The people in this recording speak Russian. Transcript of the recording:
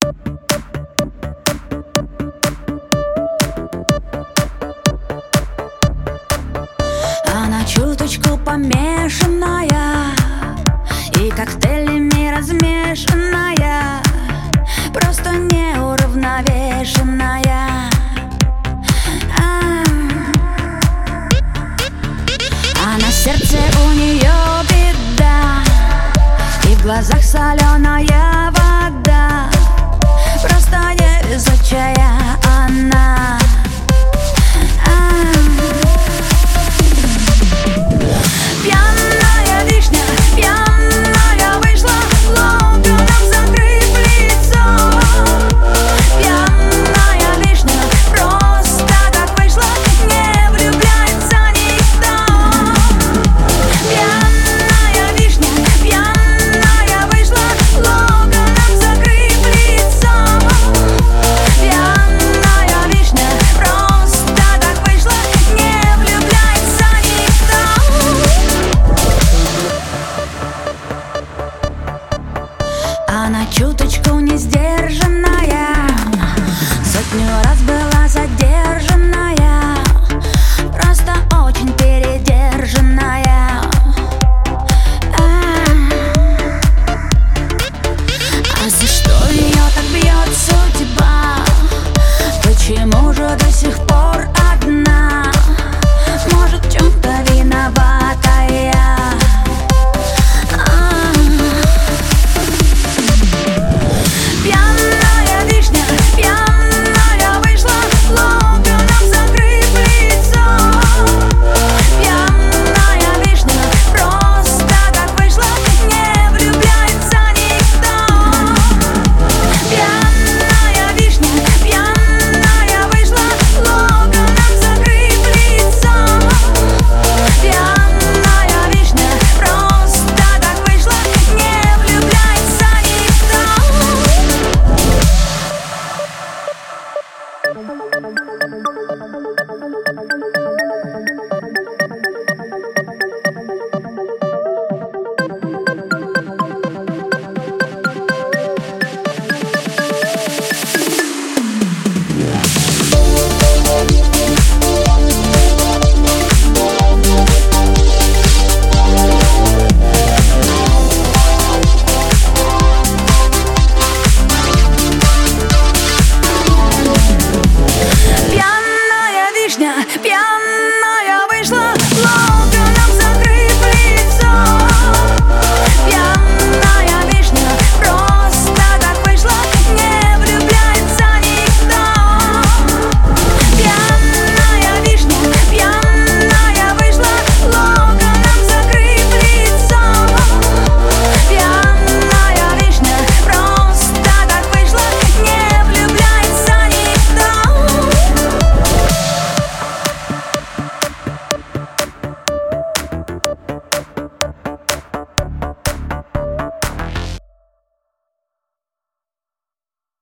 Она чуточку помешанная и коктейлями размешанная, просто неуравновешенная. А на сердце у нее беда, и в глазах соленая вода, просто невезучая она. Пьяная вишня, пьяная вышла, локоном закрыв лицо. Пьяная вишня, просто так вышла, не влюбляется никто. Пьяная вишня, пьяная вышла, локоном закрыв лицо. Пьяная вишня, просто так вышла, не влюбляется никто. Она чуточку не сдержана